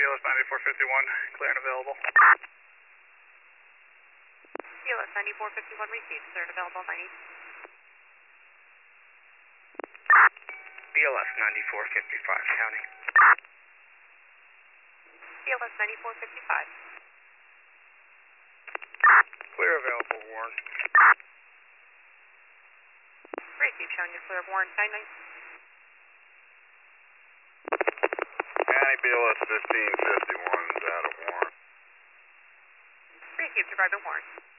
BLS 9451, clear and available. BLS 9451 received, clear and available 90. BLS 9455, counting. BLS 9455. Clear available, Warren. Received, showing you clear of Warren 99. County BLS 1551 is out of Warren. Received, arrived at Warren.